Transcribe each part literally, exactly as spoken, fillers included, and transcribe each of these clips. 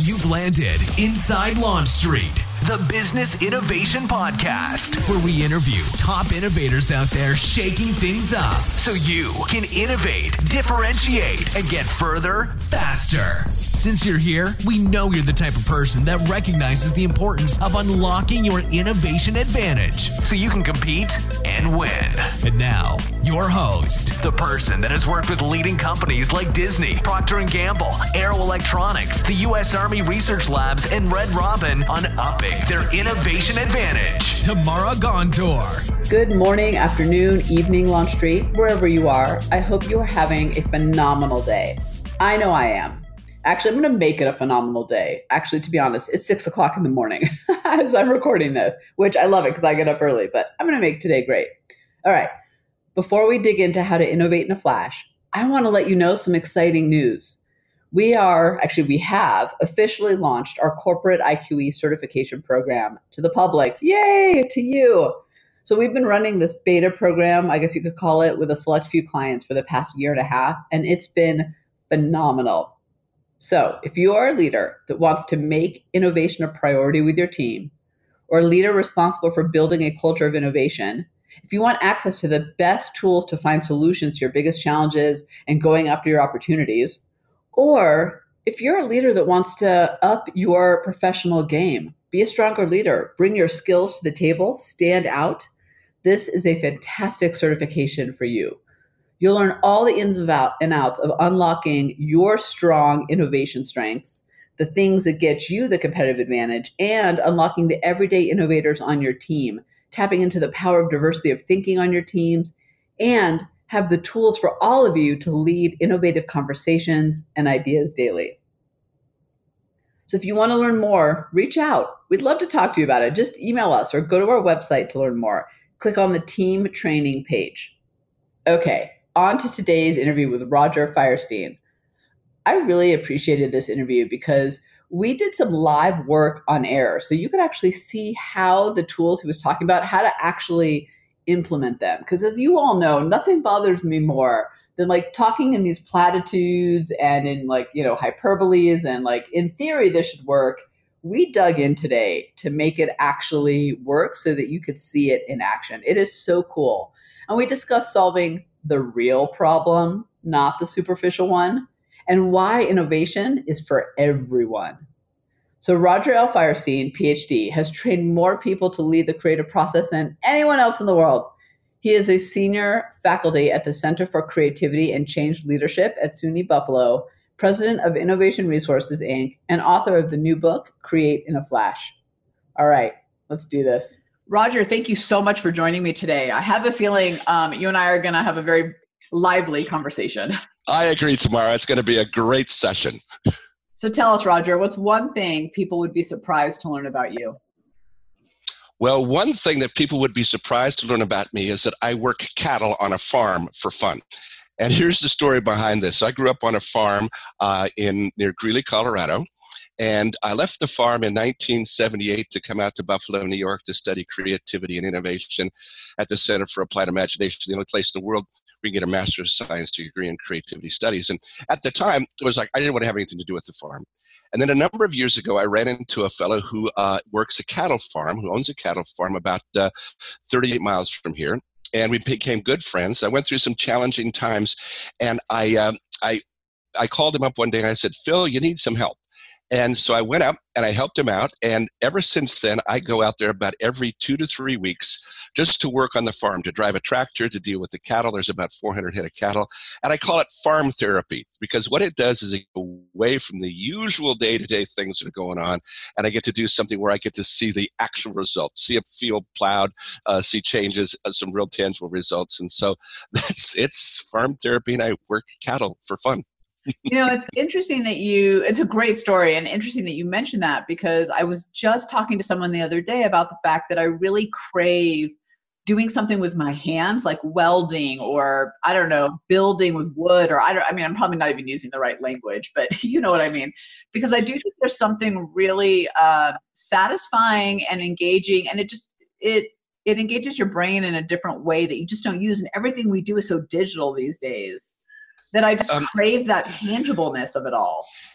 You've landed inside Launch Street, the Business Innovation Podcast, where we interview top innovators out there shaking things up so you can innovate, differentiate, and get further faster. Since you're here, we know you're the type of person that recognizes the importance of unlocking your innovation advantage so you can compete and win. And now, your host, the person that has worked with leading companies like Disney, Procter and Gamble, Aero Electronics, the U S Army Research Labs, and Red Robin on upping their innovation advantage, Tamara Gontor. Good morning, afternoon, evening, Launch Street, wherever you are. I hope you are having a phenomenal day. I know I am. Actually, I'm going to make it a phenomenal day. Actually, to be honest, it's six o'clock in the morning as I'm recording this, which I love it because I get up early, but I'm going to make today great. All right. Before we dig into how to innovate in a flash, I want to let you know some exciting news. We are, actually, we have officially launched our corporate I Q E certification program to the public. Yay, to you. So we've been running this beta program, I guess you could call it, with a select few clients for the past year and a half, and it's been phenomenal. So if you are a leader that wants to make innovation a priority with your team, or a leader responsible for building a culture of innovation, if you want access to the best tools to find solutions to your biggest challenges and going after your opportunities, or if you're a leader that wants to up your professional game, be a stronger leader, bring your skills to the table, stand out, this is a fantastic certification for you. You'll learn all the ins and outs of unlocking your strong innovation strengths, the things that get you the competitive advantage, and unlocking the everyday innovators on your team, tapping into the power of diversity of thinking on your teams, and have the tools for all of you to lead innovative conversations and ideas daily. So if you want to learn more, reach out. We'd love to talk to you about it. Just email us or go to our website to learn more. Click on the team training page. Okay. On to today's interview with Roger Firestone. I really appreciated this interview because we did some live work on air. So you could actually see how the tools he was talking about, how to actually implement them. Because as you all know, nothing bothers me more than like talking in these platitudes and in like, you know, hyperboles and like in theory this should work. We dug in today to make it actually work so that you could see it in action. It is so cool. And we discussed solving the real problem, not the superficial one, and why innovation is for everyone. So Roger L. Firestone, P H D, has trained more people to lead the creative process than anyone else in the world. He is a senior faculty at the Center for Creativity and Change Leadership at SUNY Buffalo, president of Innovation Resources, Incorporated, and author of the new book, Create in a Flash. All right, let's do this. Roger, thank you so much for joining me today. I have a feeling um, you and I are going to have a very lively conversation. I agree, Tamara. It's going to be a great session. So tell us, Roger, what's one thing people would be surprised to learn about you? Well, one thing that people would be surprised to learn about me is that I work cattle on a farm for fun. And here's the story behind this. I grew up on a farm uh, in near Greeley, Colorado. And I left the farm in nineteen seventy-eight to come out to Buffalo, New York to study creativity and innovation at the Center for Applied Imagination, the only place in the world where you can get a Master's of Science degree in creativity studies. And at the time, it was like I didn't want to have anything to do with the farm. And then a number of years ago, I ran into a fellow who uh, works a cattle farm, who owns a cattle farm about uh, thirty-eight miles from here. And we became good friends. I went through some challenging times, and I, uh, I, I called him up one day and I said, Phil, you need some help. And so I went up and I helped him out. And ever since then, I go out there about every two to three weeks just to work on the farm, to drive a tractor, to deal with the cattle. There's about four hundred head of cattle. And I call it farm therapy because what it does is it goes away from the usual day-to-day things that are going on. And I get to do something where I get to see the actual results, see a field plowed, uh, see changes, uh, some real tangible results. And so that's it's farm therapy, and I work cattle for fun. You know, it's interesting that you, it's a great story and interesting that you mentioned that because I was just talking to someone the other day about the fact that I really crave doing something with my hands, like welding or, I don't know, building with wood or I don't, I mean, I'm probably not even using the right language, but you know what I mean? Because I do think there's something really uh, satisfying and engaging, and it just, it, it engages your brain in a different way that you just don't use. And everything we do is so digital these days that I just um, crave that tangibleness of it all.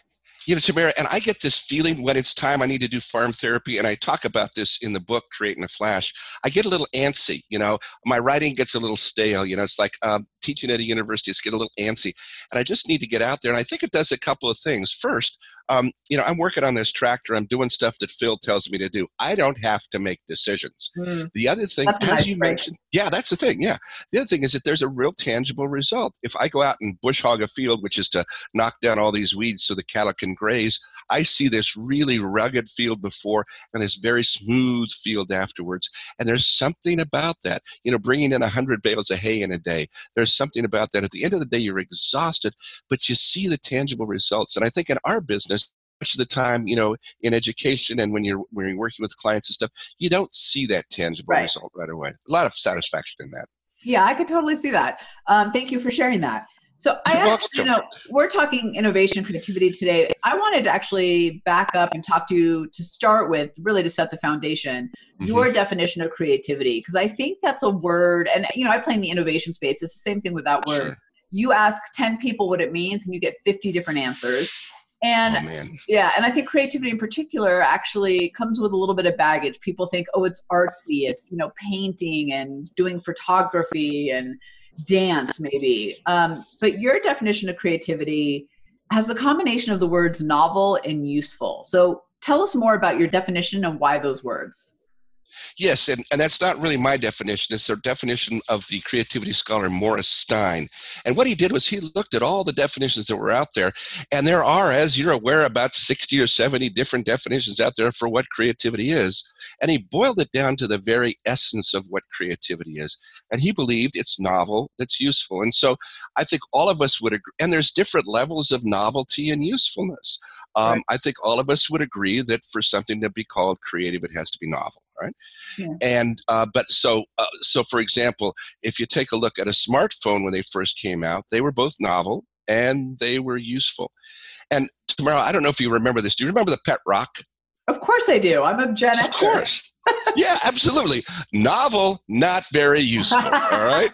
You know, Tamara, and I get this feeling when it's time I need to do farm therapy, and I talk about this in the book, Creating a Flash. I get a little antsy, you know, my writing gets a little stale, you know, it's like um, teaching at a university, it's get a little antsy, and I just need to get out there, and I think it does a couple of things. First, um, you know, I'm working on this tractor, I'm doing stuff that Phil tells me to do. I don't have to make decisions. Mm. The other thing, that's as nice you break. mentioned, yeah, that's the thing, yeah. The other thing is that there's a real tangible result. If I go out and bush hog a field, which is to knock down all these weeds so the cattle can graze, I see this really rugged field before and this very smooth field afterwards. And there's something about that, you know, bringing in one hundred bales of hay in a day. There's something about that. At the end of the day, you're exhausted, but you see the tangible results. And I think in our business, much of the time, you know, in education and when you're when you're working with clients and stuff, you don't see that tangible right. result right away. A lot of satisfaction in that. Yeah, I could totally see that. Um, thank you for sharing that. So I actually, you know, we're talking innovation, creativity today. I wanted to actually back up and talk to you to start with, really to set the foundation, mm-hmm. your definition of creativity, because I think that's a word, and, you know, I play in the innovation space. It's the same thing with that word. Sure. You ask ten people what it means and you get fifty different answers. And oh, man. yeah, and I think creativity in particular actually comes with a little bit of baggage. People think, oh, it's artsy. It's, you know, painting and doing photography and dance maybe. Um, but your definition of creativity has the combination of the words novel and useful. So tell us more about your definition and why those words. Yes, and, and that's not really my definition. It's the definition of the creativity scholar Morris Stein. And what he did was he looked at all the definitions that were out there, and there are, as you're aware, about sixty or seventy different definitions out there for what creativity is. And he boiled it down to the very essence of what creativity is. And he believed it's novel, that's useful. And so I think all of us would agree, and there's different levels of novelty and usefulness. Um, right. I think all of us would agree that for something to be called creative, it has to be novel. Right. Yeah. And uh, but so uh, so for example, if you take a look at a smartphone when they first came out, they were both novel and they were useful. And Tamara, I don't know if you remember this. Do you remember the Pet Rock? Of course I do. I'm a Gen Xer. Of course. Yeah, absolutely. Novel, not very useful. All right.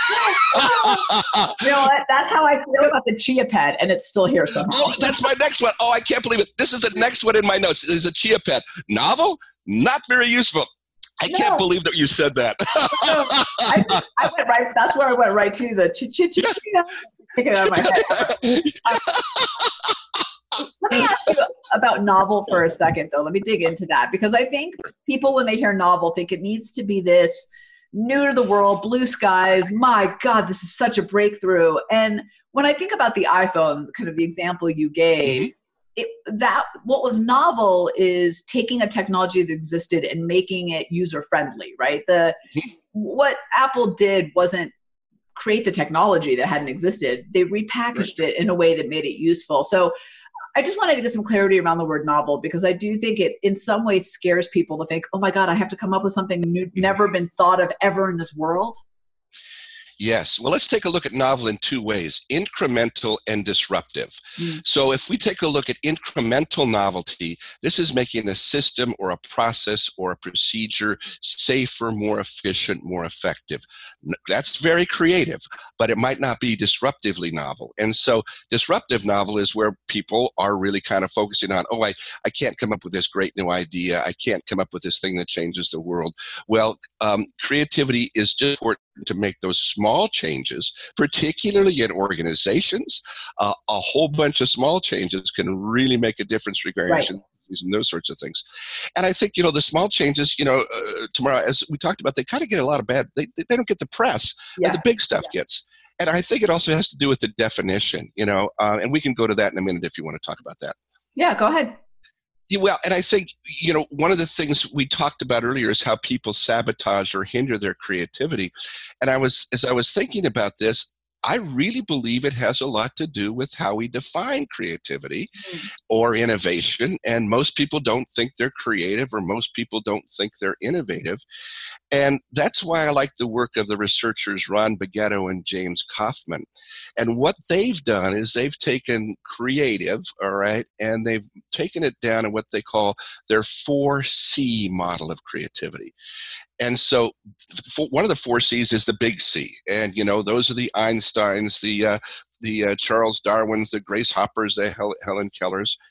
You know what? That's how I feel about the Chia Pet, and it's still here somehow. Oh, that's my next one. Oh, I can't believe it. This is the next one in my notes. There's a Chia Pet. Novel, not very useful. I no. can't believe that you said that. no, I, I went right. That's where I went right to the ch ch ch ch. Take it out of my head. Um, let me ask you about novel for a second, though. Let me dig into that, because I think people, when they hear novel, think it needs to be this new to the world, blue skies. My God, this is such a breakthrough. And when I think about the iPhone, kind of the example you gave. Mm-hmm. It, that what was novel is taking a technology that existed and making it user friendly, right? The what Apple did wasn't create the technology that hadn't existed. They repackaged it in a way that made it useful. So I just wanted to get some clarity around the word novel, because I do think it in some ways scares people to think, oh my God, I have to come up with something new, never been thought of ever in this world. Yes. Well, let's take a look at novel in two ways, incremental and disruptive. Mm. So if we take a look at incremental novelty, this is making a system or a process or a procedure safer, more efficient, more effective. That's very creative, but it might not be disruptively novel. And so disruptive novel is where people are really kind of focusing on, oh, I, I can't come up with this great new idea. I can't come up with this thing that changes the world. Well, um, creativity is just important to make those small changes, particularly in organizations. Uh, a whole bunch of small changes can really make a difference regarding right. and those sorts of things. And I think, you know, the small changes, you know, uh, Tamara, as we talked about, they kind of get a lot of bad, they, they don't get the press yeah. that the big stuff yeah. gets. And I think it also has to do with the definition, you know, uh, and we can go to that in a minute if you want to talk about that. Yeah, go ahead. Yeah, well, and I think, you know, one of the things we talked about earlier is how people sabotage or hinder their creativity. And I was, as I was thinking about this, I really believe it has a lot to do with how we define creativity mm. or innovation. And most people don't think they're creative, or most people don't think they're innovative. And that's why I like the work of the researchers Ron Beghetto and James Kaufman. And what they've done is they've taken creative, all right, and they've taken it down in what they call their four C model of creativity. And so one of the four C's is the big C. And, you know, those are the Einsteins, the uh, the uh, Charles Darwins, the Grace Hoppers, the Hel- Helen Kellers.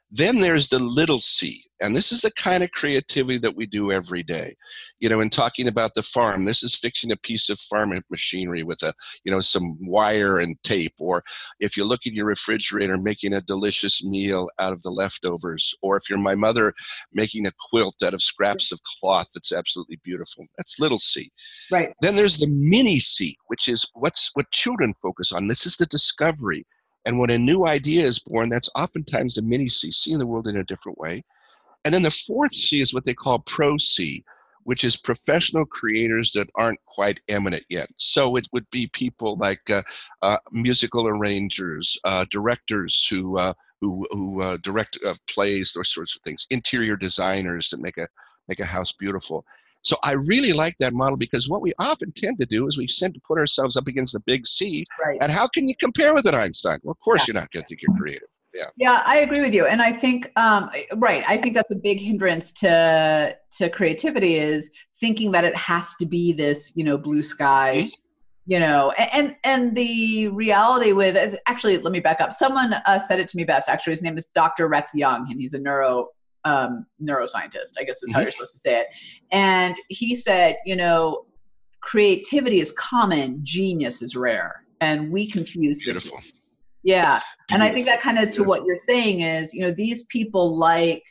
Then there's the little c, and this is the kind of creativity that we do every day. You know, in talking about the farm, this is fixing a piece of farm machinery with a, you know, some wire and tape. Or if you look in your refrigerator, making a delicious meal out of the leftovers. Or if you're my mother, making a quilt out of scraps of cloth that's absolutely beautiful. That's little c. Right. Then there's the mini c, which is what's what children focus on. This is the discovery. And when a new idea is born, that's oftentimes a mini C, seeing the world in a different way. And then the fourth C is what they call pro C, which is professional creators that aren't quite eminent yet. So it would be people like uh, uh, musical arrangers, uh, directors who uh, who, who uh, direct uh, plays, those sorts of things, interior designers that make a make a house beautiful. So I really like that model, because what we often tend to do is we tend to put ourselves up against the big C. Right. And how can you compare with an Einstein? Well, of course, Yeah. you're not going to think you're creative. Yeah. Yeah, I agree with you. And I think, um, right, I think that's a big hindrance to to creativity, is thinking that it has to be this, you know, blue sky, mm-hmm. you know, and and the reality with, is actually, let me back up. Someone uh, said it to me best. Actually, his name is Doctor Rex Young, and he's a neuro um, neuroscientist, I guess is how mm-hmm. you're supposed to say it. And he said, you know, creativity is common, genius is rare. And we confuse Beautiful. the two. Yeah. And I think that kind of to what you're saying is, you know, these people like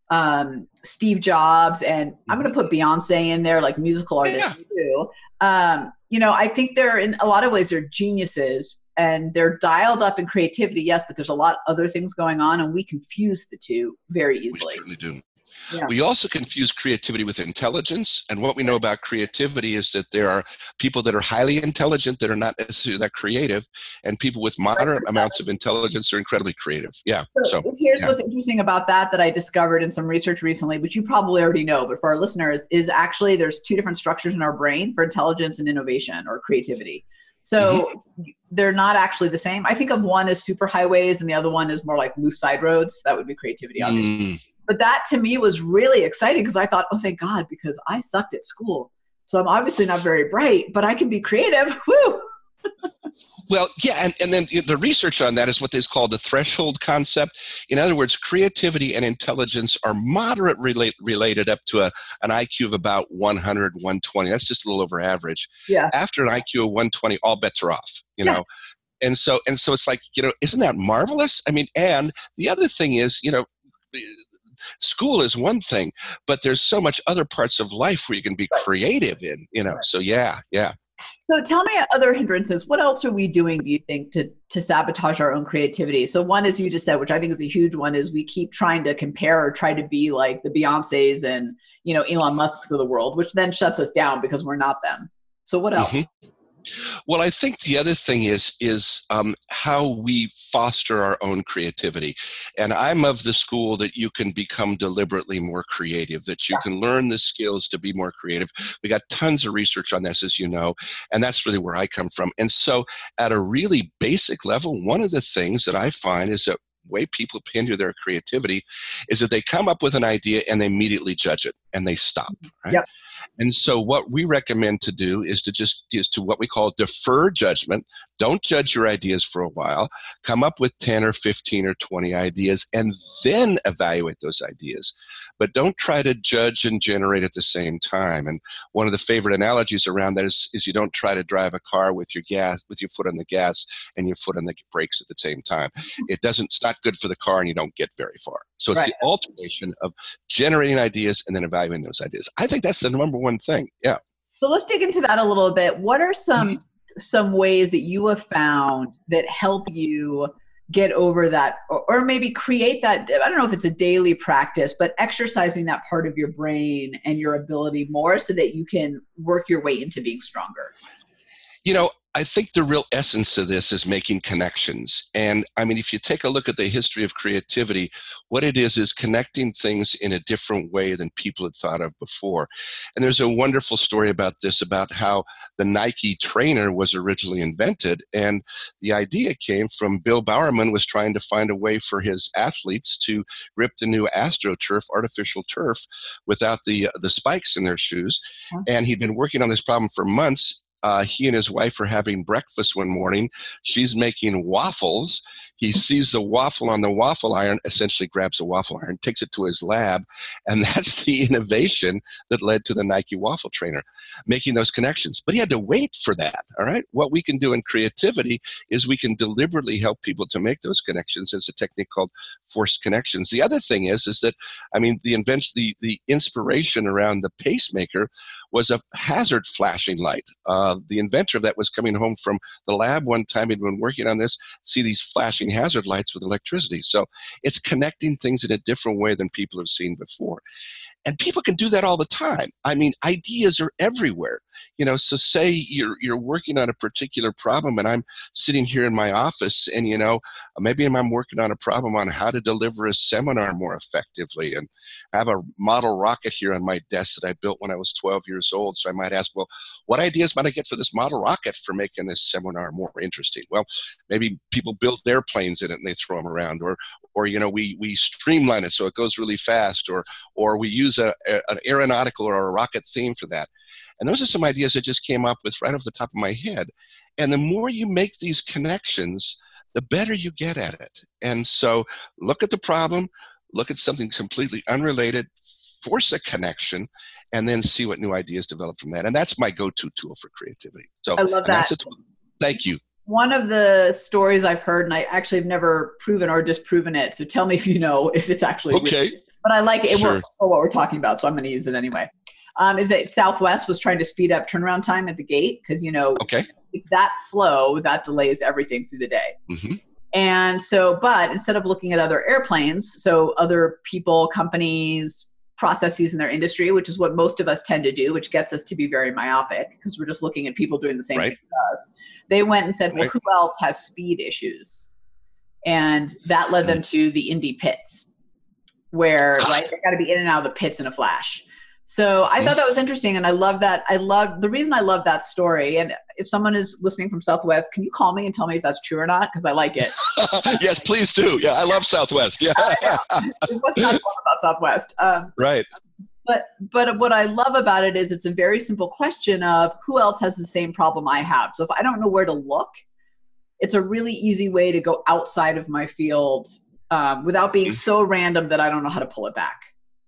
um, Steve Jobs, and I'm going to put Beyonce in there, like musical artists yeah. too. Um, you know, I think they're, in a lot of ways, they're geniuses, and they're dialed up in creativity, yes, but there's a lot of other things going on, and we confuse the two very easily. We certainly do. Yeah. We also confuse creativity with intelligence. And what we know about creativity is that there are people that are highly intelligent that are not necessarily that creative, and people with moderate amounts of intelligence are incredibly creative. Yeah. So, so here's yeah. what's interesting about that that I discovered in some research recently, which you probably already know, but for our listeners, is actually there's two different structures in our brain for intelligence and innovation or creativity. So mm-hmm. they're not actually the same. I think of one as super highways and the other one is more like loose side roads. That would be creativity, obviously. Mm. But that to me was really exciting, because I thought, oh, thank God, because I sucked at school. So I'm obviously not very bright, but I can be creative. Woo! Well, yeah, and, and then the research on that is what is called the threshold concept. In other words, creativity and intelligence are moderate relate, related up to a, an I Q of about one hundred, one twenty. That's just a little over average. Yeah. After an I Q of one twenty, all bets are off, you yeah. know. And so, and so it's like, you know, isn't that marvelous? I mean, and the other thing is, you know, school is one thing, but there's so much other parts of life where you can be creative in, you know. So yeah, yeah. So tell me other hindrances. What else are we doing, do you think, to to sabotage our own creativity? So one, as you just said, which I think is a huge one, is we keep trying to compare or try to be like the Beyoncés and, you know, Elon Musks of the world, which then shuts us down because we're not them. So what else? Mm-hmm. Well, I think the other thing is is um, how we foster our own creativity. And I'm of the school that you can become deliberately more creative, that you can learn the skills to be more creative. We got tons of research on this, as you know, and that's really where I come from. And so at a really basic level, one of the things that I find is that way people hinder their creativity is that they come up with an idea and they immediately judge it and they stop, right? Yep. And so what we recommend to do is to just is to what we call defer judgment. Don't judge your ideas for a while. Come up with ten or fifteen or twenty ideas and then evaluate those ideas. But don't try to judge and generate at the same time. And one of the favorite analogies around that is, is you don't try to drive a car with your gas, with your foot on the gas and your foot on the brakes at the same time. It doesn't, it's not good for the car and you don't get very far. So it's right. the alternation of generating ideas and then evaluating those ideas. I think that's the number one thing. Yeah. So let's dig into that a little bit. What are some mm-hmm. some ways that you have found that help you get over that, or, or maybe create that, I don't know if it's a daily practice, but exercising that part of your brain and your ability more so that you can work your way into being stronger? You know, I think the real essence of this is making connections. And I mean, if you take a look at the history of creativity, what it is is connecting things in a different way than people had thought of before. And there's a wonderful story about this, about how the Nike trainer was originally invented. And the idea came from Bill Bowerman was trying to find a way for his athletes to rip the new AstroTurf, artificial turf, without the, the spikes in their shoes. And he'd been working on this problem for months. Uh, he and his wife are having breakfast one morning. She's making waffles. He sees the waffle on the waffle iron, essentially grabs a waffle iron, takes it to his lab, and that's the innovation that led to the Nike waffle trainer, making those connections. But he had to wait for that, all right? What we can do in creativity is we can deliberately help people to make those connections. It's a technique called forced connections. The other thing is, is that, I mean, the invention, the, the inspiration around the pacemaker was a hazard flashing light. Uh, the inventor of that was coming home from the lab one time. He'd been working on this, see these flashing hazard lights with electricity. So it's connecting things in a different way than people have seen before. And people can do that all the time. I mean, ideas are everywhere. You know, so say you're you're working on a particular problem and I'm sitting here in my office and, you know, maybe I'm working on a problem on how to deliver a seminar more effectively, and I have a model rocket here on my desk that I built when I was twelve years old. So I might ask, well, what ideas might I get for this model rocket for making this seminar more interesting? Well, maybe people build their planes in it and they throw them around, or or you know, we we streamline it so it goes really fast, or or we use a, a, an aeronautical or a rocket theme for that. And those are some ideas I just came up with right off the top of my head. And the more you make these connections, the better you get at it. And so look at the problem, look at something completely unrelated, force a connection, and then see what new ideas develop from that. And that's my go-to tool for creativity. So I love that. That's a tool. Thank you. One of the stories I've heard, and I actually have never proven or disproven it, so tell me if you know if it's actually okay. Real. But I like it. It sure. works for what we're talking about, so I'm going to use it anyway. Um, is that Southwest was trying to speed up turnaround time at the gate because, you know, okay. if that's slow, that delays everything through the day. Mm-hmm. And so, but instead of looking at other airplanes, so other people, companies, processes in their industry, which is what most of us tend to do, which gets us to be very myopic because we're just looking at people doing the same right. thing as us. They went and said, well, right. who else has speed issues? And that led them to the Indy pits, where right, they got to be in and out of the pits in a flash. So I thought that was interesting, and I love that. I love the reason I love that story. And if someone is listening from Southwest, can you call me and tell me if that's true or not? Because I like it. Yes, please do. Yeah, I love Southwest. Yeah, what's not fun about Southwest? Um, right. But but what I love about it is it's a very simple question of who else has the same problem I have. So if I don't know where to look, it's a really easy way to go outside of my field um, without being so random that I don't know how to pull it back.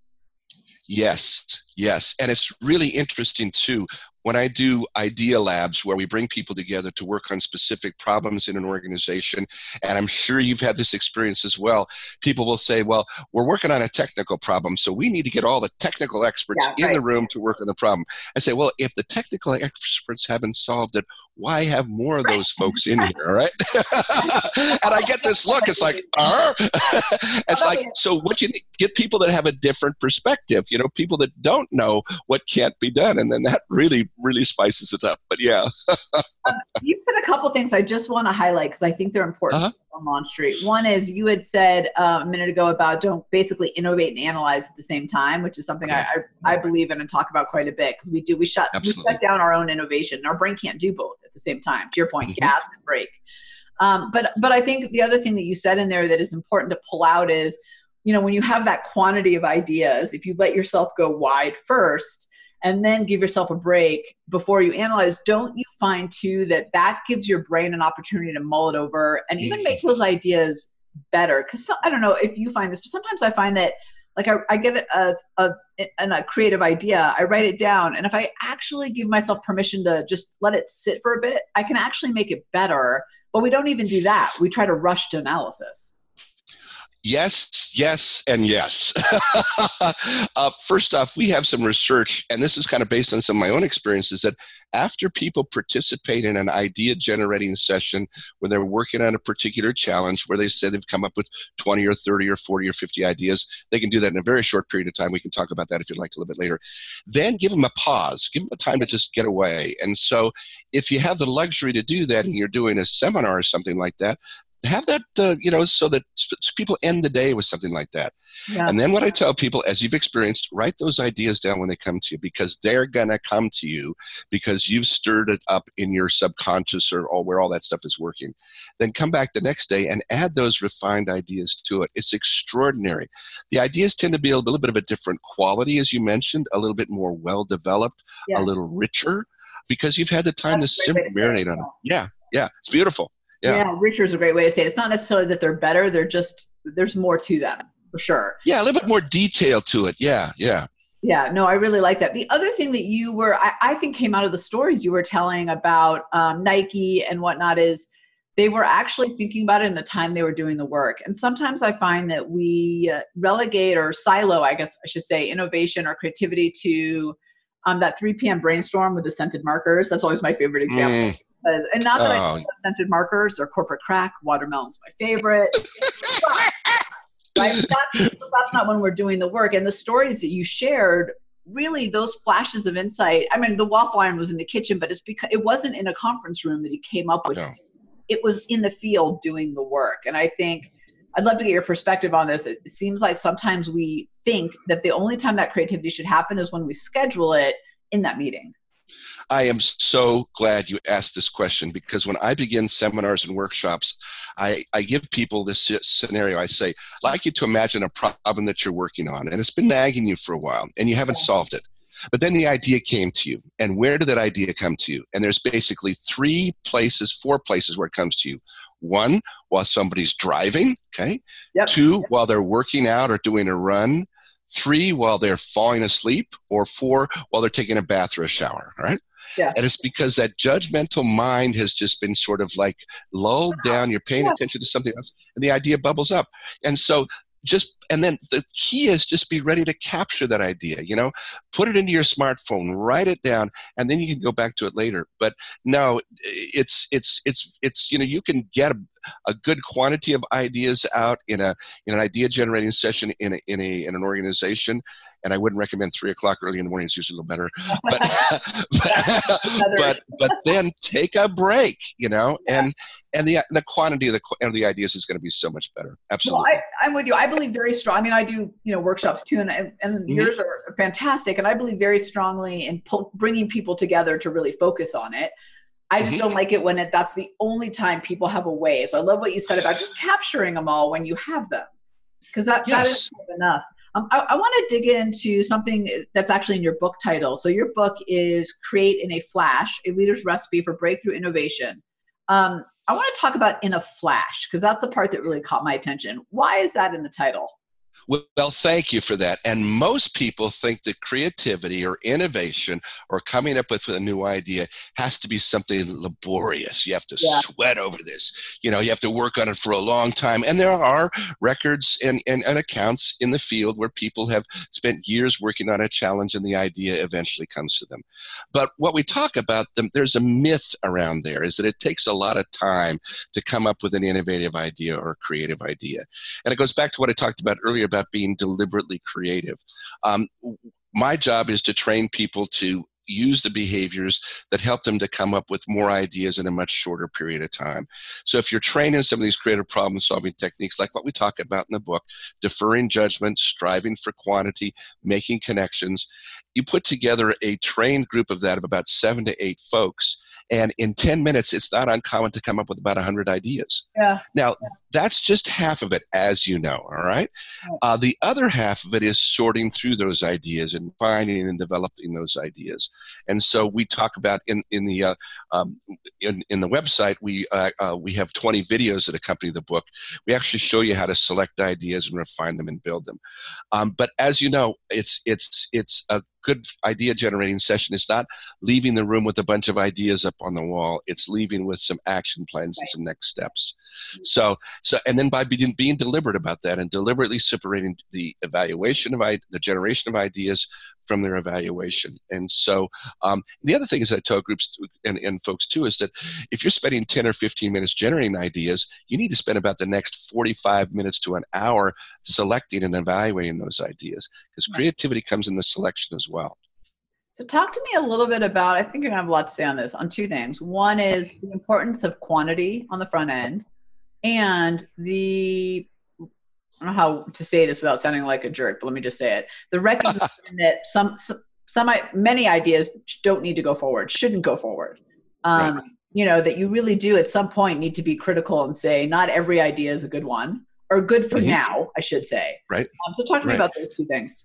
Yes, yes. And it's really interesting too. When I do idea labs where we bring people together to work on specific problems in an organization, and I'm sure you've had this experience as well, people will say, well, we're working on a technical problem, so we need to get all the technical experts yeah, in right. the room to work on the problem. I say, well, if the technical experts haven't solved it, why have more of those folks in here, all right? And I get this look, it's like, uh? It's like, so what you need, get people that have a different perspective, you know, people that don't know what can't be done, and then that really really spices it up. But yeah. um, you said a couple things I just want to highlight because I think they're important uh-huh. on Launch Street. One is you had said uh, a minute ago about don't basically innovate and analyze at the same time, which is something yeah. I, I I believe in and talk about quite a bit because we do we shut Absolutely. we shut down our own innovation. And our brain can't do both at the same time. To your point, mm-hmm. gas and brake. Um, but but I think the other thing that you said in there that is important to pull out is, you know, when you have that quantity of ideas, if you let yourself go wide first and then give yourself a break before you analyze, don't you find too that that gives your brain an opportunity to mull it over and even make those ideas better? Because I don't know if you find this, but sometimes I find that like I, I get a, a, a, a creative idea, I write it down, and if I actually give myself permission to just let it sit for a bit, I can actually make it better. But we don't even do that. We try to rush to analysis. Yes, yes, and yes. uh, first off, we have some research, and this is kind of based on some of my own experiences, that after people participate in an idea-generating session where they're working on a particular challenge, where they say they've come up with twenty or thirty or forty or fifty ideas, they can do that in a very short period of time. We can talk about that if you'd like a little bit later. Then give them a pause. Give them a time to just get away. And so if you have the luxury to do that and you're doing a seminar or something like that, have that, uh, you know, so that people end the day with something like that. Yeah. And then what I tell people, as you've experienced, write those ideas down when they come to you, because they're going to come to you because you've stirred it up in your subconscious or, or where all that stuff is working. Then come back the next day and add those refined ideas to it. It's extraordinary. The ideas tend to be a little bit of a different quality, as you mentioned, a little bit more well-developed, yeah. a little richer. because you've had the time That's to simmer, marinate on it. Yeah, yeah, it's beautiful. Yeah. yeah, richer is a great way to say it. It's not necessarily that they're better; they're just there's more to them for sure. Yeah, a little bit more detail to it. Yeah, yeah. Yeah, no, I really like that. The other thing that you were, I, I think, came out of the stories you were telling about um, Nike and whatnot is they were actually thinking about it in the time they were doing the work. And sometimes I find that we uh, relegate or silo, I guess I should say, innovation or creativity to um, that three p.m. brainstorm with the scented markers. That's always my favorite example. Mm. Because, and not that oh. I love scented markers or corporate crack. Watermelon's my favorite. Right? That's, that's not when we're doing the work. And the stories that you shared, really those flashes of insight. I mean, the waffle iron was in the kitchen, but it's because it wasn't in a conference room that he came up with. No. It was in the field doing the work. And I think I'd love to get your perspective on this. It seems like sometimes we think that the only time that creativity should happen is when we schedule it in that meeting. I am so glad you asked this question, because when I begin seminars and workshops, I, I give people this scenario. I say, I'd like you to imagine a problem that you're working on, and it's been nagging you for a while, and you haven't yeah. solved it. But then the idea came to you. And where did that idea come to you? And there's basically three places, four places where it comes to you. One, while somebody's driving, okay? Yep. Two, yep. while they're working out or doing a run. Three, while they're falling asleep. Or four, while they're taking a bath or a shower, all right? Yeah. And it's because that judgmental mind has just been sort of like lulled down. You're paying yeah. attention to something else, and the idea bubbles up. And so just, and then the key is just be ready to capture that idea, you know, put it into your smartphone, write it down, and then you can go back to it later. But no, it's, it's, it's, it's, you know, you can get a, a good quantity of ideas out in a, in an idea generating session in a, in a, in an organization. And I wouldn't recommend three o'clock early in the morning. It's usually a little better, but, but, but, but then take a break, you know, yeah. and, and the, the quantity of the, of the ideas is going to be so much better. Absolutely. Well, I, I'm with you. I believe very strong. I mean, I do, you know, workshops too, and, and mm-hmm. yours are fantastic. And I believe very strongly in pull, bringing people together to really focus on it. I just mm-hmm. don't like it when it, that's the only time people have a way. So I love what you said about just capturing them all when you have them, because that, yes. that is enough. Um, I, I want to dig into something that's actually in your book title. So your book is Create in a Flash, a Leader's Recipe for Breakthrough Innovation. Um, I want to talk about in a flash, because that's the part that really caught my attention. Why is that in the title? Well, thank you for that. And most people think that creativity or innovation or coming up with a new idea has to be something laborious. You have to yeah. sweat over this. You know, you have to work on it for a long time. And there are records and, and, and accounts in the field where people have spent years working on a challenge and the idea eventually comes to them. But what we talk about, them, there's a myth around there, is that it takes a lot of time to come up with an innovative idea or a creative idea. And it goes back to what I talked about earlier about being deliberately creative. Um, my job is to train people to use the behaviors that help them to come up with more ideas in a much shorter period of time. So if you're training some of these creative problem-solving techniques, like what we talk about in the book, deferring judgment, striving for quantity, making connections, you put together a trained group of that of about seven to eight folks, and in ten minutes, it's not uncommon to come up with about one hundred ideas. Yeah. Now, that's just half of it, as you know, all right? Uh, the other half of it is sorting through those ideas and finding and developing those ideas. And so we talk about in, in, the, uh, um, in, in the website, we, uh, uh, we have twenty videos that accompany the book. We actually show you how to select ideas and refine them and build them. Um, but as you know, it's, it's, it's a good idea generating session is not leaving the room with a bunch of ideas up on the wall. It's leaving with some action plans and some next steps. So, so, and then by being, being deliberate about that and deliberately separating the evaluation of the generation of ideas from their evaluation. And so um, the other thing is that I tell groups and, and folks too is that if you're spending ten or fifteen minutes generating ideas, you need to spend about the next forty-five minutes to an hour selecting and evaluating those ideas, because creativity comes in the selection as well. So talk to me a little bit about, I think you're gonna have a lot to say on this, on two things. One is the importance of quantity on the front end, and the, I don't know how to say this without sounding like a jerk, but let me just say it. The recognition that some, some, some, many ideas don't need to go forward, shouldn't go forward. Um, right. You know, that you really do at some point need to be critical and say, not every idea is a good one, or good for mm-hmm. now, I should say. Right. Um, so talk to me right. about those two things.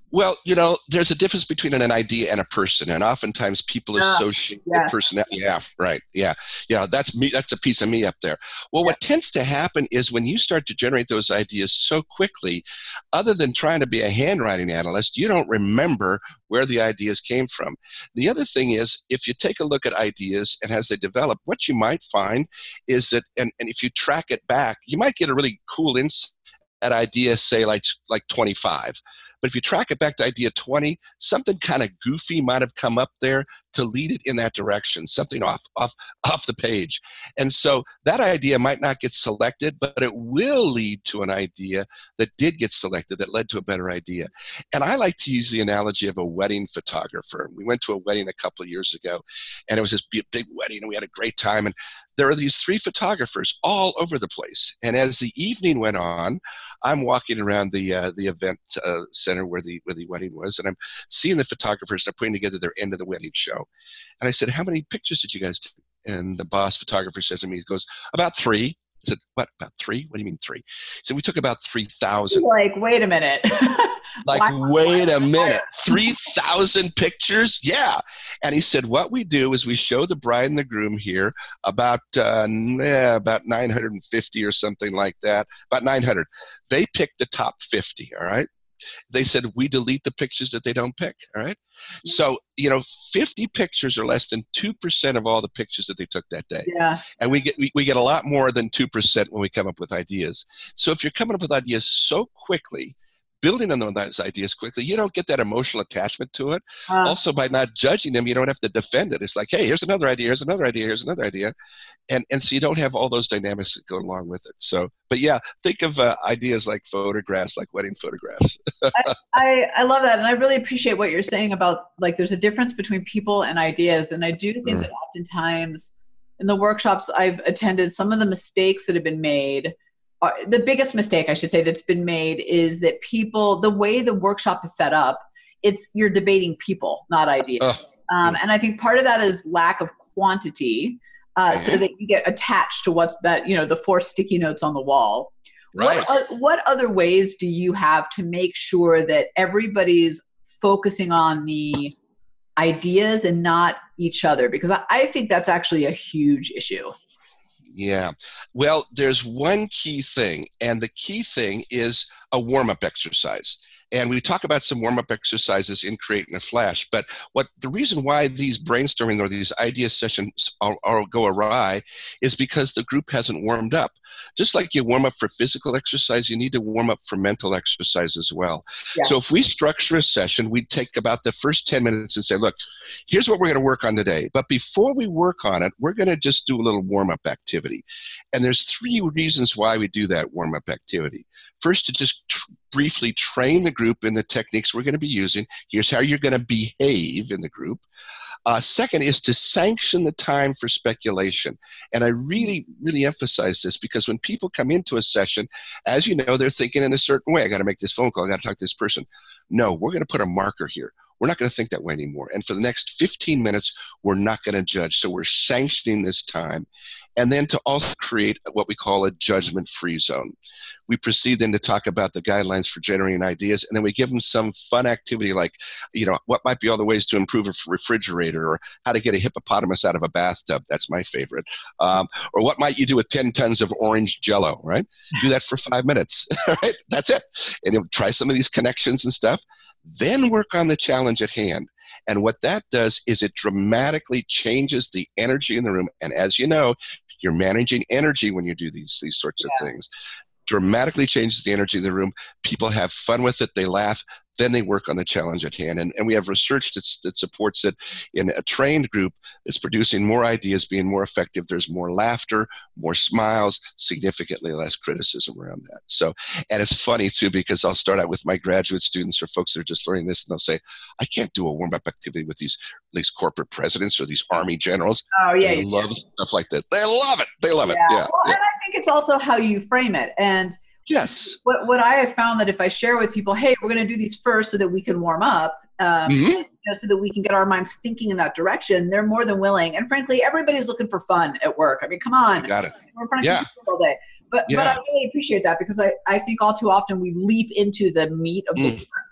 Well, you know, there's a difference between an idea and a person, and oftentimes people Ah, associate yes. personality. Yeah, right. Yeah, yeah. That's me. That's a piece of me up there. Well, Yeah. what tends to happen is when you start to generate those ideas so quickly, other than trying to be a handwriting analyst, you don't remember where the ideas came from. The other thing is, if you take a look at ideas and as they develop, what you might find is that, and, and if you track it back, you might get a really cool insight at idea, say like like twenty-five. But if you track it back to idea twenty, something kind of goofy might have come up there to lead it in that direction, something off off off the page. And so that idea might not get selected, but it will lead to an idea that did get selected, that led to a better idea. And I like to use the analogy of a wedding photographer. We went to a wedding a couple of years ago, and it was this big, big wedding, and we had a great time. And there are these three photographers all over the place. And as the evening went on, I'm walking around the uh, the event uh, center where the where the wedding was, and I'm seeing the photographers. They're putting together their end of the wedding show. And I said, "How many pictures did you guys do?" And the boss photographer says to me, he goes, "About three." I said, "What, about three? What do you mean three?" So we took about three thousand. Like, wait a minute. Like, Why- wait a minute, three thousand pictures? Yeah. And he said, what we do is we show the bride and the groom here about uh, yeah, about nine hundred fifty or something like that, about nine hundred. They pick the top fifty, all right? They said, we delete the pictures that they don't pick, all right? So, you know, fifty pictures are less than two percent of all the pictures that they took that day. Yeah. And we get we, we get a lot more than two percent when we come up with ideas. So if you're coming up with ideas so quickly, building on those ideas quickly, you don't get that emotional attachment to it. Uh, Also, by not judging them, you don't have to defend it. It's like, hey, here's another idea, here's another idea, here's another idea. And and so you don't have all those dynamics that go along with it. So, but yeah, think of uh, ideas like photographs, like wedding photographs. I, I love that. And I really appreciate what you're saying about, like, there's a difference between people and ideas. And I do think Mm. that oftentimes in the workshops I've attended, some of the mistakes that have been made, are, the biggest mistake I should say that's been made is that people, the way the workshop is set up, it's you're debating people, not ideas. Oh. Um, and I think part of that is lack of quantity, uh, so that you get attached to what's that, you know, the four sticky notes on the wall. Right. What, o- what other ways do you have to make sure that everybody's focusing on the ideas and not each other? Because I, I think that's actually a huge issue. Yeah. Well, there's one key thing, and the key thing is a warm-up exercise. And we talk about some warm-up exercises in Create in a Flash. But what the reason why these brainstorming or these idea sessions are, are go awry is because the group hasn't warmed up. Just like you warm up for physical exercise, you need to warm up for mental exercise as well. Yeah. So if we structure a session, we take about the first ten minutes and say, look, here's what we're going to work on today. But before we work on it, we're going to just do a little warm-up activity. And there's three reasons why we do that warm-up activity. First, to just tr- briefly train the group in the techniques we're going to be using. Here's how you're going to behave in the group. Uh, second is to sanction the time for speculation. And I really, really emphasize this because when people come into a session, as you know, they're thinking in a certain way. I got to make this phone call. I got to talk to this person. No, we're going to put a marker here. We're not going to think that way anymore. And for the next fifteen minutes, we're not going to judge. So we're sanctioning this time. And then to also create what we call a judgment-free zone. We proceed then to talk about the guidelines for generating ideas, and then we give them some fun activity like, you know, what might be all the ways to improve a refrigerator, or how to get a hippopotamus out of a bathtub. That's my favorite. Um, or what might you do with ten tons of orange Jell-O, right? Do that for five minutes, right? That's it. And you'll try some of these connections and stuff. Then work on the challenge at hand. And what that does is it dramatically changes the energy in the room. And as you know, you're managing energy when you do these, these sorts Yeah. of things. Dramatically changes the energy in the room. People have fun with it. They laugh. Then they work on the challenge at hand. And, and we have research that's, that supports that in a trained group that's producing more ideas, being more effective. There's more laughter, more smiles, significantly less criticism around that. So, and it's funny too, because I'll start out with my graduate students or folks that are just learning this, and they'll say, I can't do a warm-up activity with these, these corporate presidents or these army generals. Oh, yeah. They you love stuff like that. They love it. They love it. Yeah. Yeah. Well, yeah. and I think it's also how you frame it. And Yes. what, what I have found that if I share with people, hey, we're going to do these first so that we can warm up, um, Mhm. you know, so that we can get our minds thinking in that direction, they're more than willing. And frankly, everybody's looking for fun at work. I mean, come on. You got it. We're in front of Yeah. computers all day. But, but Yeah. I really appreciate that because I, I think all too often we leap into the meat of the Mm. work.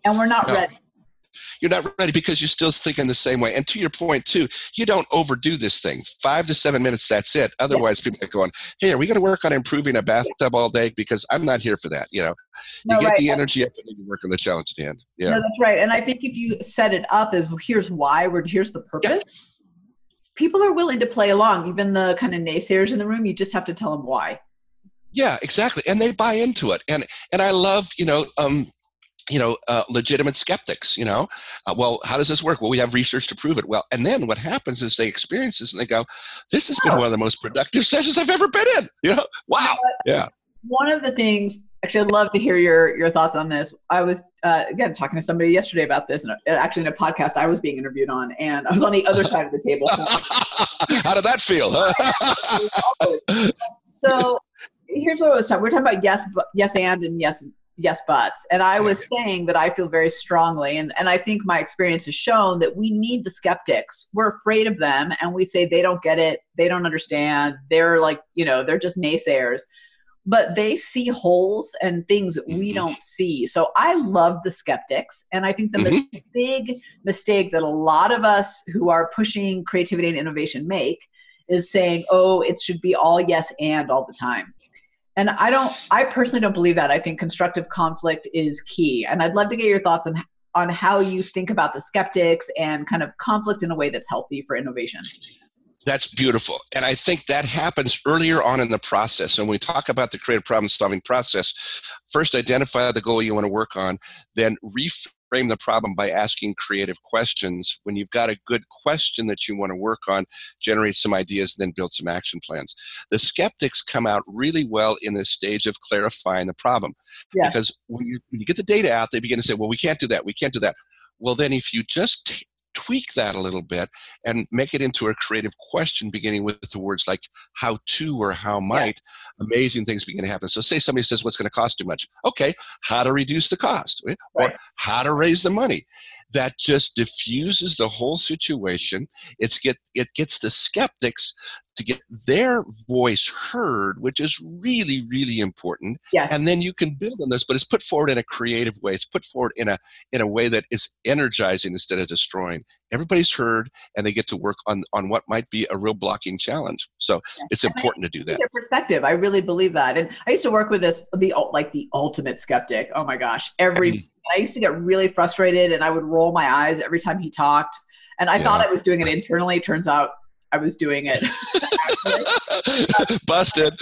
And we're not No. ready. You're not ready because you're still thinking the same way. And to your point, too, you don't overdo this thing. Five to seven minutes, that's it. Otherwise, yeah. people are going, hey, are we going to work on improving a bathtub all day? Because I'm not here for that. You know, you no, get right. the energy up and then you work on the challenge at the end. Yeah, no, that's right. And I think if you set it up as, well, here's why, or here's the purpose, yeah. people are willing to play along. Even the kind of naysayers in the room, you just have to tell them why. Yeah, exactly. And they buy into it. And and I love, you know, um, you know, uh, legitimate skeptics, you know, uh, well, how does this work? Well, we have research to prove it. Well, and then what happens is they experience this and they go, this has been one of the most productive sessions I've ever been in. You know, wow. Yeah. One of the things, actually, I'd love to hear your, your thoughts on this. I was, uh, again, talking to somebody yesterday about this, and actually in a podcast I was being interviewed on, and I was on the other side of the table. So. How did that feel? So here's what I was talking. We're talking about yes, but, yes, and, and yes, yes, buts. And I was saying that I feel very strongly, and, and I think my experience has shown that we need the skeptics. We're afraid of them, and we say they don't get it, they don't understand, they're like, you know, they're just naysayers. But they see holes and things that we don't see. So I love the skeptics. And I think the mm-hmm. big mistake that a lot of us who are pushing creativity and innovation make is saying, oh, it should be all yes and all the time. And I don't, I personally don't believe that. I think constructive conflict is key. And I'd love to get your thoughts on, on how you think about the skeptics and kind of conflict in a way that's healthy for innovation. That's beautiful. And I think that happens earlier on in the process. And when we talk about the creative problem solving process, first identify the goal you want to work on, then reframe the problem by asking creative questions. When you've got a good question that you want to work on, generate some ideas, and then build some action plans. The skeptics come out really well in this stage of clarifying the problem. Yeah. Because when you, when you get the data out, they begin to say, well, we can't do that, we can't do that. Well, then if you just t- tweak that a little bit and make it into a creative question beginning with the words like how to or how might, yeah. amazing things begin to happen. So say somebody says, what's going to cost too much? Okay, how to reduce the cost, right? Or how to raise the money. That just diffuses the whole situation. It's get it gets the skeptics to get their voice heard, which is really, really important. Yes. And then you can build on this, but it's put forward in a creative way. It's put forward in a in a way that is energizing instead of destroying. Everybody's heard, and they get to work on, on what might be a real blocking challenge. So yeah. it's and important I, to do that. Their perspective, I really believe that. And I used to work with this the like the ultimate skeptic. Oh my gosh, every. Mm. I used to get really frustrated, and I would roll my eyes every time he talked. And I yeah. thought I was doing it internally. Turns out I was doing it. uh, Busted.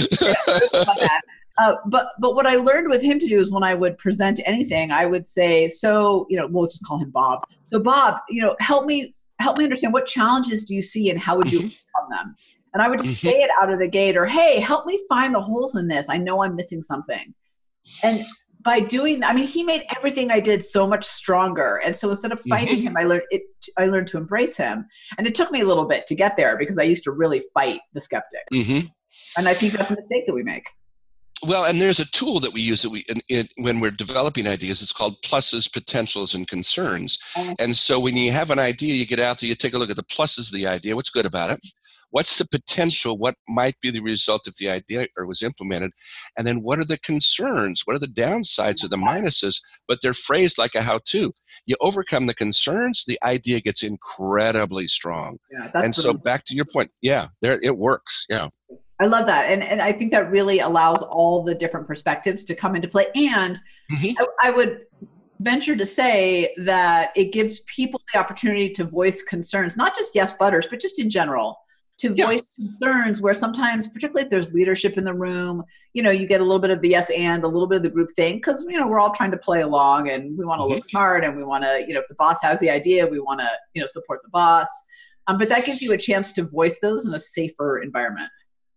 uh, but but what I learned with him to do is when I would present anything, I would say, so, you know, we'll just call him Bob. So Bob, you know, help me help me understand, what challenges do you see and how would you overcome them? And I would just mm-hmm. say it out of the gate, or, hey, help me find the holes in this. I know I'm missing something. And by doing that, I mean, he made everything I did so much stronger. And so instead of fighting mm-hmm. him, I learned it. I learned to embrace him. And it took me a little bit to get there because I used to really fight the skeptics. Mm-hmm. And I think that's a mistake that we make. Well, and there's a tool that we use that we in, in, when we're developing ideas. It's called pluses, potentials, and concerns. Mm-hmm. And so when you have an idea, you get out there, you take a look at the pluses of the idea. What's good about it? What's the potential? What might be the result if the idea or was implemented? And then what are the concerns? What are the downsides or the minuses? But they're phrased like a how-to. You overcome the concerns, the idea gets incredibly strong. Yeah, and so back to your point, yeah, there it works. Yeah. I love that. And and I think that really allows all the different perspectives to come into play. And mm-hmm. I, I would venture to say that it gives people the opportunity to voice concerns, not just yes butters, but just in general. To voice yeah. concerns where sometimes, particularly if there's leadership in the room, you know, you get a little bit of the yes and a little bit of the group thing because, you know, we're all trying to play along and we want to mm-hmm. look smart and we want to, you know, if the boss has the idea, we want to, you know, support the boss. Um, but that gives you a chance to voice those in a safer environment.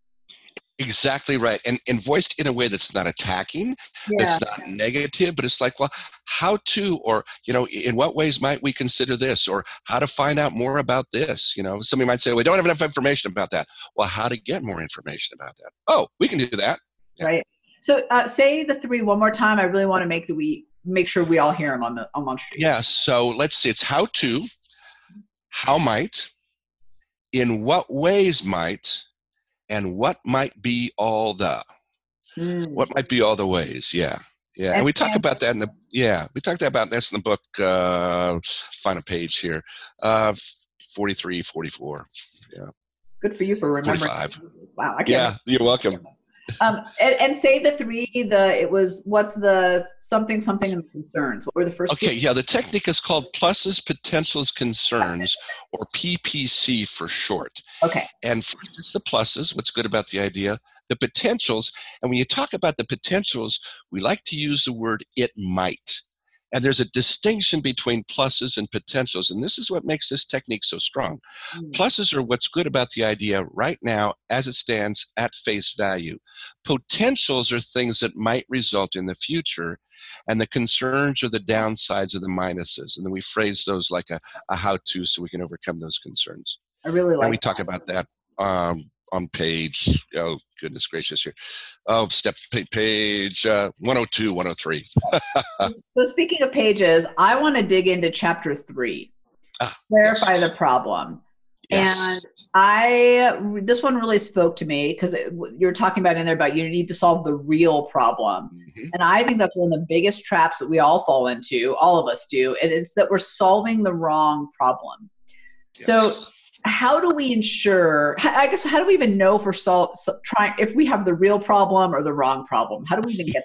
Exactly right. And, and voiced in a way that's not attacking, yeah. that's not negative, but it's like, well, how to, or, you know, in what ways might we consider this, or how to find out more about this? You know, somebody might say, well, we don't have enough information about that. Well, how to get more information about that? Oh, we can do that. Yeah. Right. So uh, say the three one more time. I really want to make the we make sure we all hear them on the on Launch Street. Yeah. So let's see. It's how to, how might, in what ways might, and what might be all the, mm. what might be all the ways, yeah. Yeah, and, and we talk about that in the yeah we talked about this in the book. Uh, find a page here, uh, forty-three, forty-four. Yeah, good for you for remembering. forty-five. Wow, I can't. Yeah, you're welcome. Um, and, and say the three. The it was what's the something something and concerns. What were the first? Okay, two? yeah, the technique is called pluses, potentials, concerns, or P P C for short. Okay. And first, it's the pluses. What's good about the idea? The potentials, and when you talk about the potentials, we like to use the word "it might." And there's a distinction between pluses and potentials, and this is what makes this technique so strong. Mm. Pluses are what's good about the idea right now as it stands at face value. Potentials are things that might result in the future, and the concerns are the downsides of the minuses. And then we phrase those like a, a how-to so we can overcome those concerns. I really like And we that. talk about that um, on page, oh, goodness gracious here. Oh, step page uh, one oh two, one oh three. So speaking of pages, I want to dig into chapter three, ah, clarify yes. the problem. Yes. And I, this one really spoke to me because you're talking about in there about you need to solve the real problem. Mm-hmm. And I think that's one of the biggest traps that we all fall into, all of us do. And it's that we're solving the wrong problem. Yes. So how do we ensure, I guess, how do we even know for sol- so trying if we have the real problem or the wrong problem? How do we even get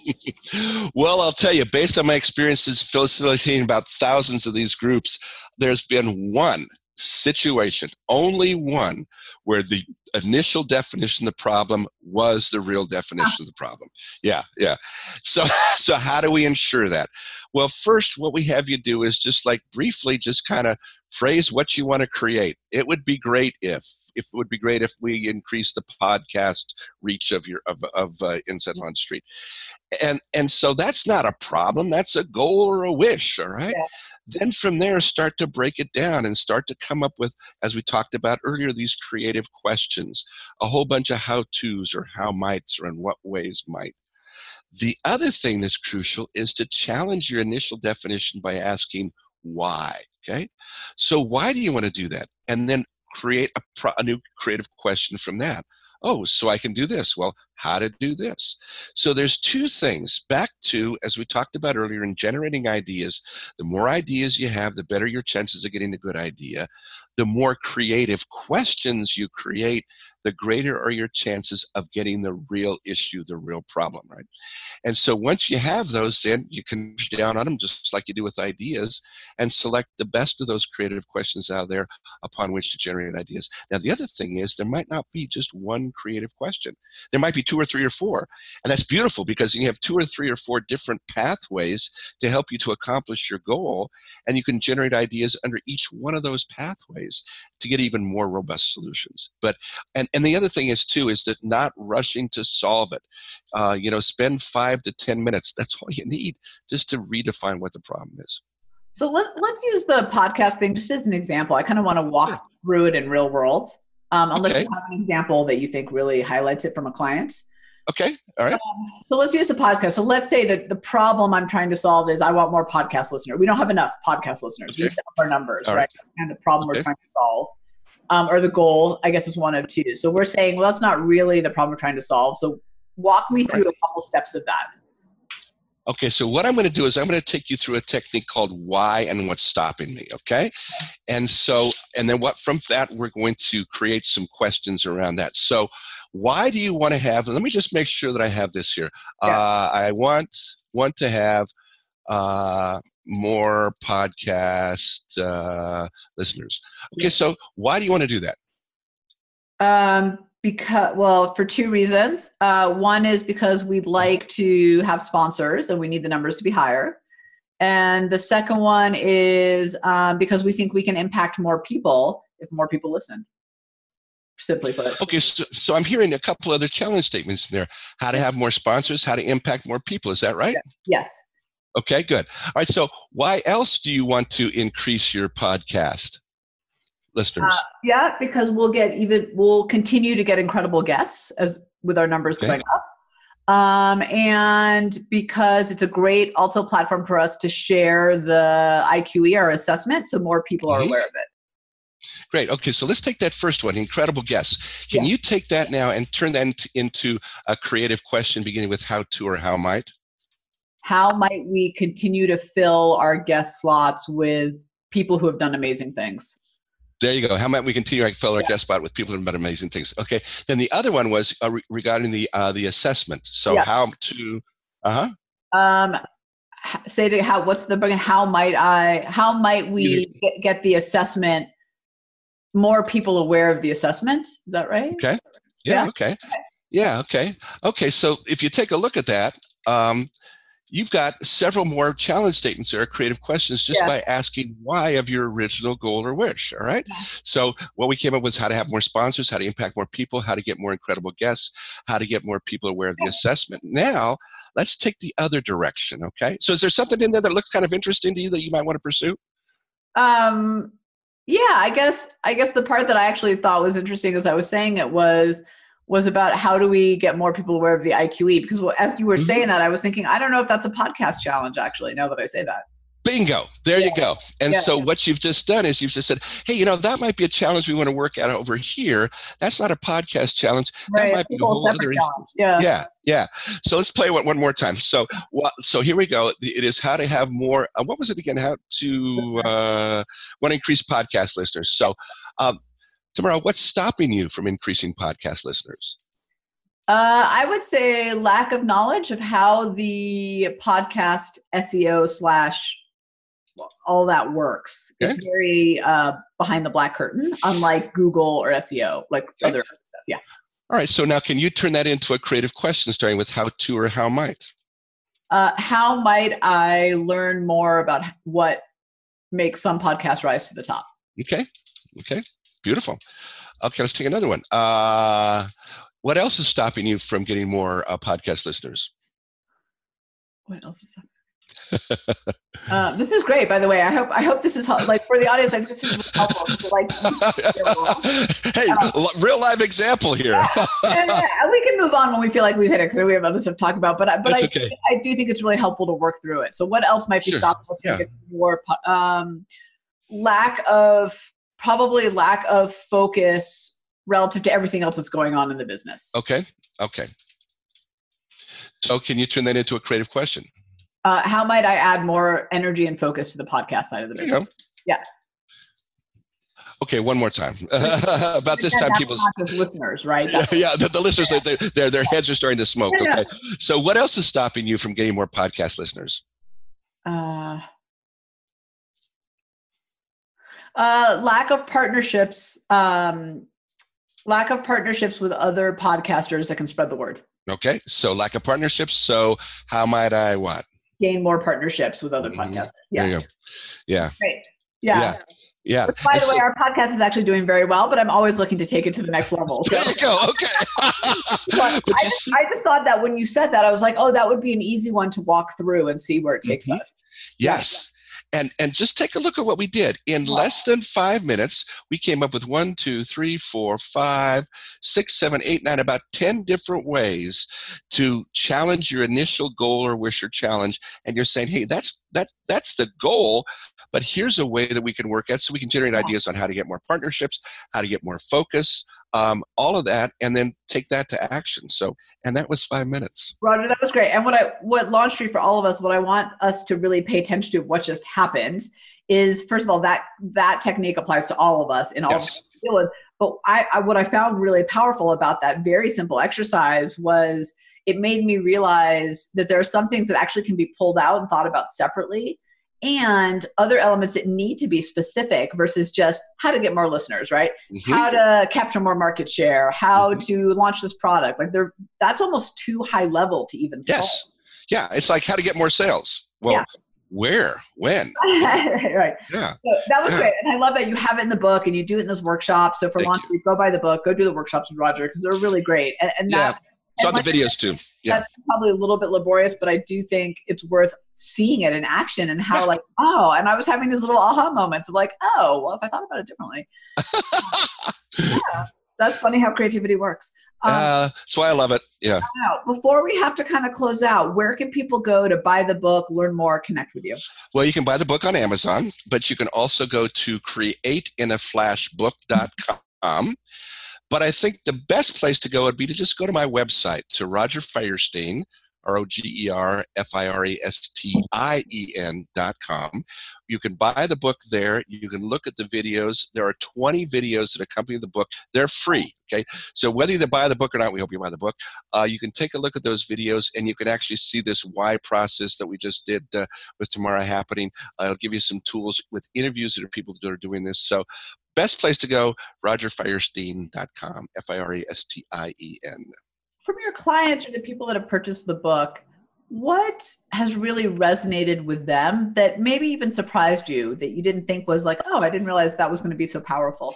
there? Well, I'll tell you, based on my experiences facilitating about thousands of these groups, there's been one situation, only one, where the initial definition of the problem was the real definition ah. of the problem. Yeah, yeah. So, so how do we ensure that? Well, first, what we have you do is just like briefly just kind of phrase what you want to create. It would be great if, if it would be great if we increase the podcast reach of your of of uh, Inside Launch Street, and and so that's not a problem. That's a goal or a wish. All right. Yeah. Then from there, start to break it down and start to come up with, as we talked about earlier, these creative questions, a whole bunch of how-tos or how mights or in what ways might. The other thing that's crucial is to challenge your initial definition by asking why, okay? So why do you want to do that? And then create a, pro- a new creative question from that. Oh, so I can do this. Well, how to do this? So there's two things. Back to, as we talked about earlier, in generating ideas, the more ideas you have, the better your chances of getting a good idea. The more creative questions you create, the greater are your chances of getting the real issue, the real problem, right? And so once you have those, then you can push down on them just like you do with ideas and select the best of those creative questions out there upon which to generate ideas. Now, the other thing is there might not be just one creative question. There might be two or three or four. And that's beautiful because you have two or three or four different pathways to help you to accomplish your goal. And you can generate ideas under each one of those pathways to get even more robust solutions. But and, and the other thing is, too, is that not rushing to solve it. Uh, you know, spend five to ten minutes. That's all you need just to redefine what the problem is. So let, let's use the podcast thing just as an example. I kind of want to walk sure. through it in real world, um, unless okay. you have an example that you think really highlights it from a client. Okay. All right. Um, so let's use the podcast. So let's say that the problem I'm trying to solve is I want more podcast listeners. We don't have enough podcast listeners. Okay. We have our numbers, All right? right? And the problem okay. we're trying to solve, um, or the goal, I guess, is one of two. So we're saying, well, that's not really the problem we're trying to solve. So walk me through right. a couple steps of that. Okay, so what I'm going to do is I'm going to take you through a technique called why and what's stopping me, okay? And so, and then what from that, we're going to create some questions around that. So why do you want to have, let me just make sure that I have this here. Yeah. Uh, I want, want to have uh, more podcast uh, listeners. Okay, so why do you want to do that? Um. Because, well, for two reasons. Uh, one is because we'd like to have sponsors and we need the numbers to be higher. And the second one is um, because we think we can impact more people if more people listen, simply put. Okay, so, so I'm hearing a couple other challenge statements in there. How to have more sponsors, how to impact more people. Is that right? Yes. Okay, good. All right, so why else do you want to increase your podcast listeners? Uh, yeah, because we'll get even, we'll continue to get incredible guests as with our numbers okay. going up. Um, and because it's a great also platform for us to share the I Q E, our assessment, so more people mm-hmm. are aware of it. Great. Okay, so let's take that first one, incredible guests. Can yeah. you take that now and turn that into a creative question beginning with how to or how might? how might we continue to fill our guest slots with people who have done amazing things? There you go. How might we continue to fill our yeah. guest spot with people who have done amazing things? Okay. Then the other one was uh, re- regarding the uh, the assessment. So yeah. how to, uh huh. Um, say to how what's the how might I how might we get, get the assessment more people aware of the assessment? Is that right? Okay. Yeah. yeah. Okay. Yeah. Okay. Okay. So if you take a look at that, um, you've got several more challenge statements there, creative questions, just yeah. by asking why of your original goal or wish. All right. Yeah. So what we came up with is how to have more sponsors, how to impact more people, how to get more incredible guests, how to get more people aware of the yeah. assessment. Now, let's take the other direction. Okay. So is there something in there that looks kind of interesting to you that you might want to pursue? Um, yeah, I guess, I guess the part that I actually thought was interesting as I was saying it was, was about how do we get more people aware of the I Q E? Because as you were mm-hmm. saying that, I was thinking, I don't know if that's a podcast challenge, actually, now that I say that. Bingo. There yeah. you go. And yeah. so what you've just done is you've just said, hey, you know, that might be a challenge we want to work at over here. That's not a podcast challenge. Right. That might be a whole other challenge. Yeah. Yeah. Yeah. So let's play it one more time. So, well, so here we go. It is how to have more, uh, what was it again? How to uh, want to increase podcast listeners. So, um, Tamara, what's stopping you from increasing podcast listeners? Uh, I would say lack of knowledge of how the podcast S E O slash all that works. Okay. It's very uh, behind the black curtain, unlike Google or S E O, like okay. other stuff. Yeah. All right. So now can you turn that into a creative question starting with how to or how might? Uh, how might I learn more about what makes some podcasts rise to the top? Okay. Okay. Beautiful. Okay, let's take another one. Uh, what else is stopping you from getting more uh, podcast listeners? What else is stopping? uh, this is great, by the way. I hope I hope this is help, like for the audience. Like this is helpful. Like, hey, uh, real live example here. yeah, yeah, we can move on when we feel like we've hit it because we have other stuff to talk about. But but I, okay. I do think it's really helpful to work through it. So what else might be sure. stopping us yeah. from getting more? Um, lack of. Probably lack of focus relative to everything else that's going on in the business. Okay. Okay. So can you turn that into a creative question? Uh, how might I add more energy and focus to the podcast side of the business? Yeah. Okay, one more time. About this time, people's listeners, right? Yeah, yeah, the, the listeners, yeah. their, their their heads are starting to smoke. Yeah, okay. Yeah. So what else is stopping you from getting more podcast listeners? Uh, Uh, lack of partnerships, um, lack of partnerships with other podcasters that can spread the word. Okay. So lack of partnerships. So how might I what? Gain more partnerships with other mm-hmm. podcasters. Yeah. There you go. Yeah. Great. Yeah. Yeah. Yeah. Which, by and the so, way, our podcast is actually doing very well, but I'm always looking to take it to the next level. So. There you go. Okay. I, just, I just thought that when you said that, I was like, oh, that would be an easy one to walk through and see where it takes mm-hmm. us. Yes. Yeah. And and just take a look at what we did. In wow. less than five minutes, we came up with one, two, three, four, five, six, seven, eight, nine, about ten different ways to challenge your initial goal or wish or challenge. And you're saying, hey, that's that that's the goal, but here's a way that we can work at so we can generate wow. ideas on how to get more partnerships, how to get more focus, um, all of that, and then take that to action. So, and that was five minutes. Roger, that was great. And what I, what Launch Street for all of us, what I want us to really pay attention to what just happened is, first of all, that that technique applies to all of us in all yes. of the field. But I, I, what I found really powerful about that very simple exercise was it made me realize that there are some things that actually can be pulled out and thought about separately, and other elements that need to be specific versus just how to get more listeners, right? Mm-hmm. How to capture more market share, how mm-hmm. to launch this product. Like they're, that's almost too high level to even solve. Yes. Yeah. It's like how to get more sales. Well, yeah. where, when? Right. Yeah. So that was yeah. great. And I love that you have it in the book and you do it in those workshops. So for Thank Launch Street, go buy the book, go do the workshops with Roger because they're really great. And, and yeah. that, Saw and the like, videos too. Yeah. That's probably a little bit laborious, but I do think it's worth seeing it in action and how yeah. like, oh, and I was having these little aha moments of like, oh, well, if I thought about it differently. Yeah, that's funny how creativity works. Um, uh, that's why I love it. Yeah. Now, before we have to kind of close out, where can people go to buy the book, learn more, connect with you? Well, you can buy the book on Amazon, but you can also go to create in a flash book dot com. But I think the best place to go would be to just go to my website, to Roger Firestone, R O G E R F I R E S T I E N dot com. You can buy the book there. You can look at the videos. There are twenty videos that accompany the book. They're free, okay? So whether you buy the book or not, we hope you buy the book, uh, you can take a look at those videos, and you can actually see this why process that we just did uh, with Tomorrow Happening. Uh, it'll give you some tools with interviews that are people that are doing this. So best place to go, roger firestein dot com, F I R E S T I E N. From your clients or the people that have purchased the book, what has really resonated with them that maybe even surprised you that you didn't think was like, oh, I didn't realize that was going to be so powerful?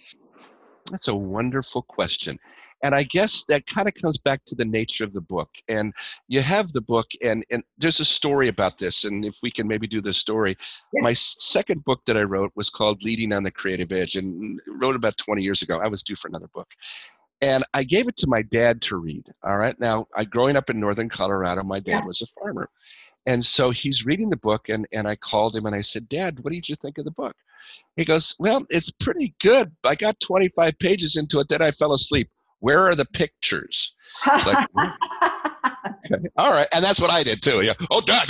That's a wonderful question. And I guess that kind of comes back to the nature of the book. And you have the book, and, and there's a story about this. And if we can maybe do the story. Yeah. My second book that I wrote was called Leading on the Creative Edge, and wrote about twenty years ago. I was due for another book. And I gave it to my dad to read. All right. Now, I growing up in northern Colorado, my dad yeah. was a farmer. And so he's reading the book, and, and I called him and I said, Dad, what did you think of the book? He goes, well, it's pretty good. I got twenty-five pages into it, then I fell asleep. Where are the pictures? It's like, okay. All right. And that's what I did too. Yeah. Oh, Dad.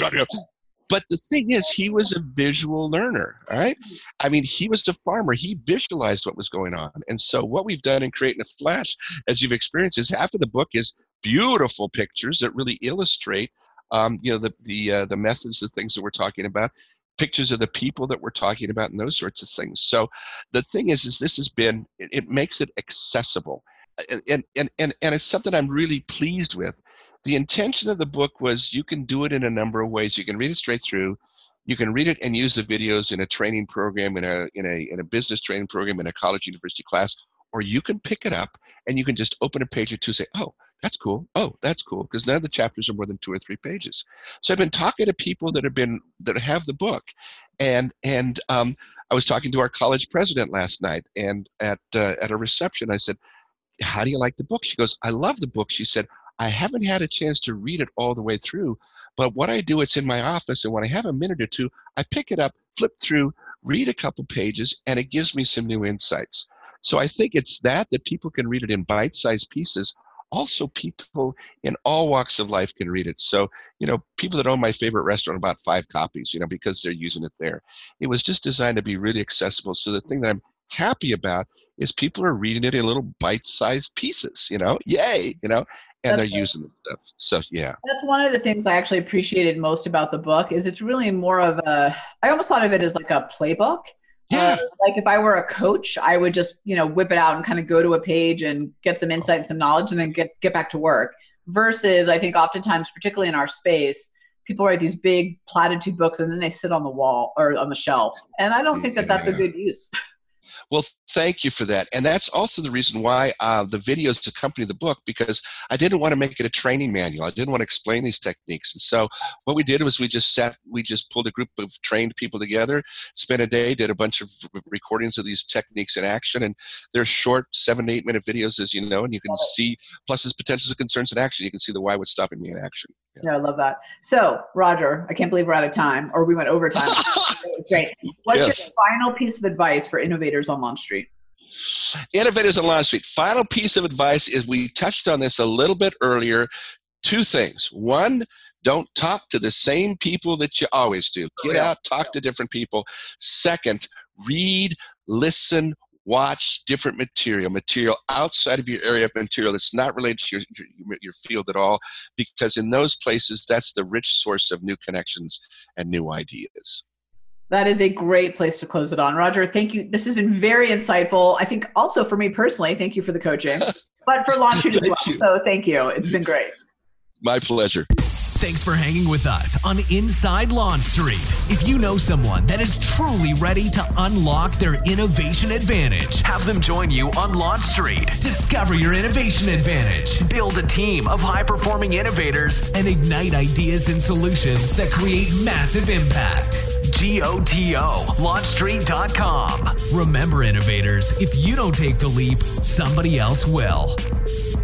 But the thing is, he was a visual learner, all right? I mean, he was a farmer. He visualized what was going on. And so what we've done in Creating a Flash, as you've experienced, is half of the book is beautiful pictures that really illustrate, um, you know, the the uh, the methods, the things that we're talking about, pictures of the people that we're talking about, and those sorts of things. So the thing is, is this has been, it, it makes it accessible. And, and, and, and, and it's something I'm really pleased with. The intention of the book was you can do it in a number of ways. You can read it straight through. You can read it and use the videos in a training program, in a in a in a business training program, in a college university class, or you can pick it up and you can just open a page or two and say, oh, that's cool. Oh, that's cool. Because none of the chapters are more than two or three pages. So I've been talking to people that have been that have the book, and and um, I was talking to our college president last night, and at uh, at a reception, I said, how do you like the book? She goes, I love the book. She said, I haven't had a chance to read it all the way through, but what I do, it's in my office, and when I have a minute or two, I pick it up, flip through, read a couple pages, and it gives me some new insights. So I think it's that, that people can read it in bite-sized pieces. Also, people in all walks of life can read it. So, you know, people that own my favorite restaurant about five copies, you know, because they're using it there. It was just designed to be really accessible. So the thing that I'm happy about is people are reading it in little bite-sized pieces, you know, yay, you know, and That's they're right. using the stuff. So, yeah. That's one of the things I actually appreciated most about the book is it's really more of a, I almost thought of it as like a playbook. Yeah. Uh, like if I were a coach, I would just, you know, whip it out and kind of go to a page and get some insight and some knowledge and then get, get back to work. Versus I think oftentimes, particularly in our space, people write these big platitude books and then they sit on the wall or on the shelf. And I don't think that that's a good use. Well, thank you for that. And that's also the reason why uh, the videos accompany the book, because I didn't want to make it a training manual. I didn't want to explain these techniques. And so what we did was we just sat, we just pulled a group of trained people together, spent a day, did a bunch of recordings of these techniques in action. And they're short seven to eight minute videos, as you know, and you can see pluses, potentials, and concerns in action. You can see the why what's stopping me in action. Yeah. yeah, I love that. So, Roger, I can't believe we're out of time, or we went over time. Great. What's yes. your final piece of advice for innovators on Launch Street? Innovators on Launch Street. Final piece of advice is, we touched on this a little bit earlier. Two things. One, don't talk to the same people that you always do. Get out, talk to different people. Second, read, listen, watch different material, material outside of your area of material that's not related to your, your, your field at all, because in those places, that's the rich source of new connections and new ideas. That is a great place to close it on. Roger, thank you. This has been very insightful. I think also for me personally, thank you for the coaching, but for Launch Street as well. You. So thank you. It's been great. My pleasure. Thanks for hanging with us on Inside Launch Street. If you know someone that is truly ready to unlock their innovation advantage, have them join you on Launch Street. Discover your innovation advantage. Build a team of high-performing innovators and ignite ideas and solutions that create massive impact. G O T O, launch street dot com. Remember, innovators, if you don't take the leap, somebody else will.